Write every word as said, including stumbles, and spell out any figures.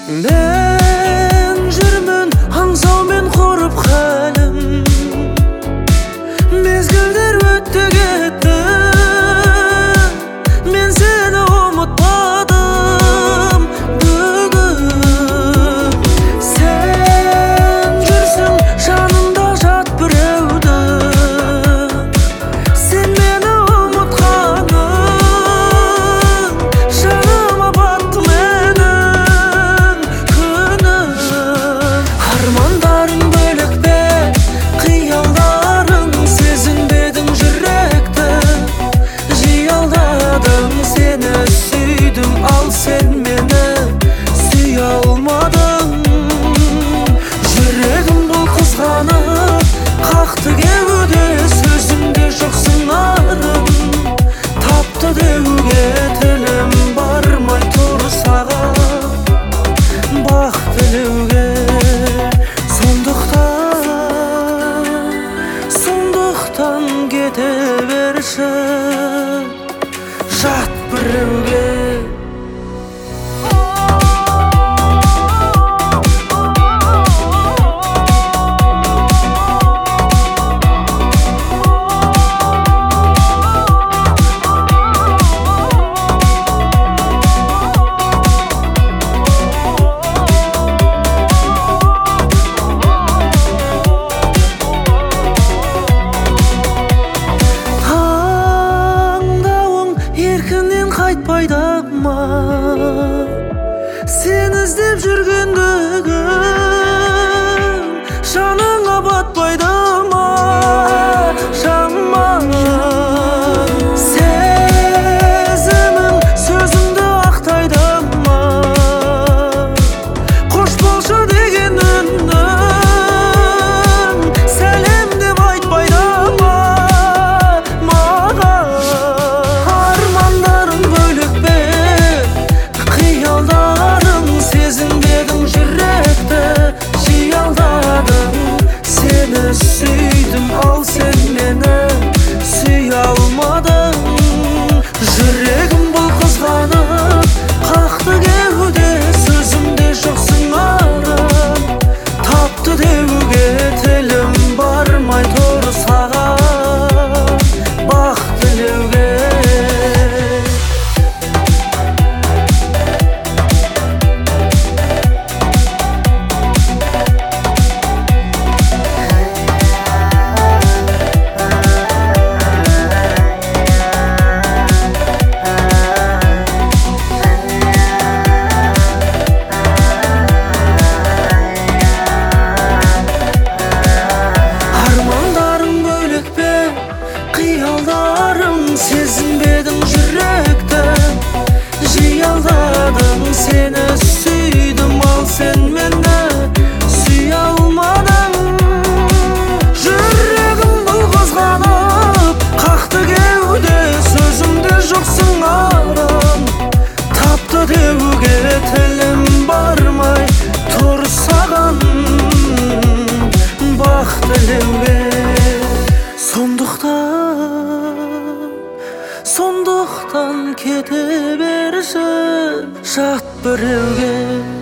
Ben жүрмін аңсаумен құрып хәлім, мезгілдер өтті кетті, мен сені ұмытпадым бүгін. Сен жүрсің жанымда жат біреуді, сен мені ұмытқаның жаныма батты менің күнім. Армандарың бөлек пе, қиялдарың, сезінбедің жүректі, жиі алдадым, сені сүйдім, ал сен мені сүйе алмадың. Жүрегім бұл қызғанып қақты кеуде, сөзімде жоқсың арым, тапты деуге тілім бармай тұр саған бақ тілеуге. Сондықтан, сондықтан кете берші жат біреуге. Еркінен қайтпайды ма, сен іздеп жүргендігім жаныңа батпайды ма, жаман сезімің сөзімді ақтайды ма, қош болшы деген үнім сәлем деп айтпайды ма маған. Армандарың бөлек пе, қиялдарың, сезінбедің жүректі, жиі алдадың, сені сүйдім, ал сен мені сүйе алмадың. Жүрегім бұл қызғанып қақты кеуде, сөзімде жоқсың арым, тапты деуге тілім бармай тұр саған бақ тілеуге. Армандарың бөлек пе, қиялдарың, сезінбедің жүректі, жиі алдадың, сені сүйдім, ал сен мені сүйе алмадың. Жүрегім бұл қызғанып қақты кеуде, сөзімде жоқсың арым, тапты деуге тілім бармай тұр саған бақ тілеуге. Сондықтан, сондықтан кете берші жат біреуге.